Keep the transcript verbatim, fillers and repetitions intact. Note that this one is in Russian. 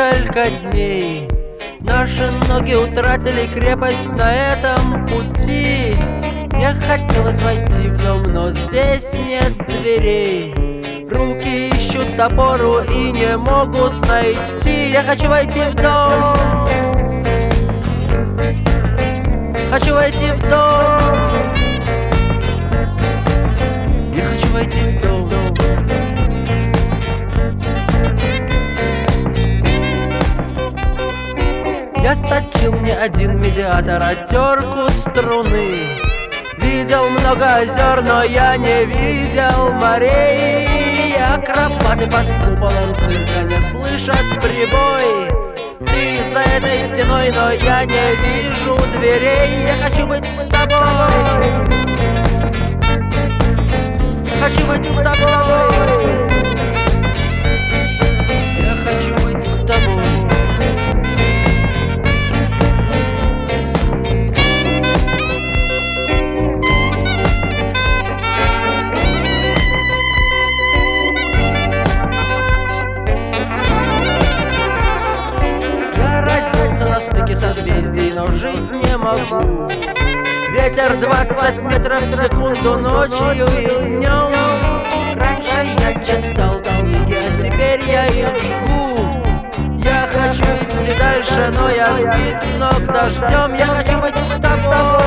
несколько дней наши ноги утратили крепость на этом пути. Мне хотелось войти в дом, но здесь нет дверей. Руки ищут опору и не могут найти. Я хочу войти в дом, хочу войти в дом, я хочу войти в дом. Я сточил не один медиатор, а терку струны. Видел много озер, но я не видел морей. Акробаты под куполом цирка не слышат прибой. Ты за этой стеной, но я не вижу дверей. Я хочу быть с тобой, хочу быть с тобой, я хочу быть с тобой. Созвездий, но жить не могу. Ветер двадцать метров в секунду ночью и днем. Раньше я читал книги, а теперь я их жгу. Я хочу идти дальше, но я сбит с ног дождем. Я хочу быть с тобой,